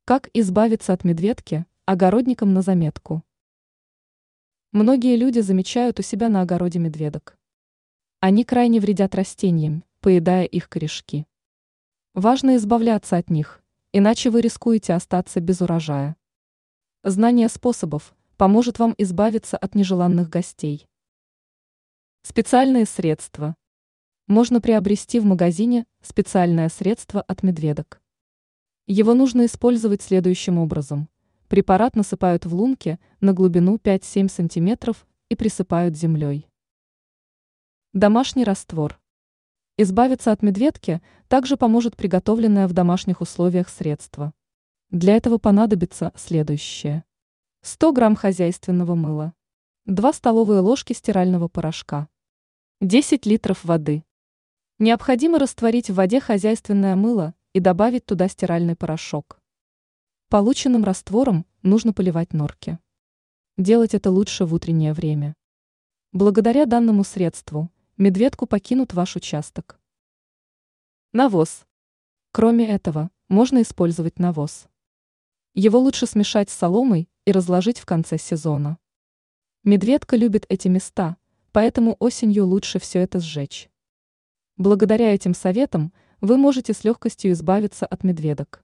Как избавиться от медведки, огородникам на заметку. Многие люди замечают у себя на огороде медведок. Они крайне вредят растениям, поедая их корешки. Важно избавляться от них, иначе вы рискуете остаться без урожая. Знание способов поможет вам избавиться от нежеланных гостей. Специальные средства. Можно приобрести в магазине специальное средство от медведок. Его нужно использовать следующим образом. Препарат насыпают в лунки на глубину 5-7 см и присыпают землей. Домашний раствор. Избавиться от медведки также поможет приготовленное в домашних условиях средство. Для этого понадобится следующее. 100 грамм хозяйственного мыла, 2 столовые ложки стирального порошка, 10 литров воды. Необходимо растворить в воде хозяйственное мыло и добавить туда стиральный порошок. Полученным раствором нужно поливать норки. Делать это лучше в утреннее время. Благодаря данному средству медведку покинут ваш участок. Навоз. Кроме этого, можно использовать навоз. Его лучше смешать с соломой и разложить в конце сезона. Медведка любит эти места, поэтому осенью лучше все это сжечь. Благодаря этим советам вы можете с легкостью избавиться от медведок.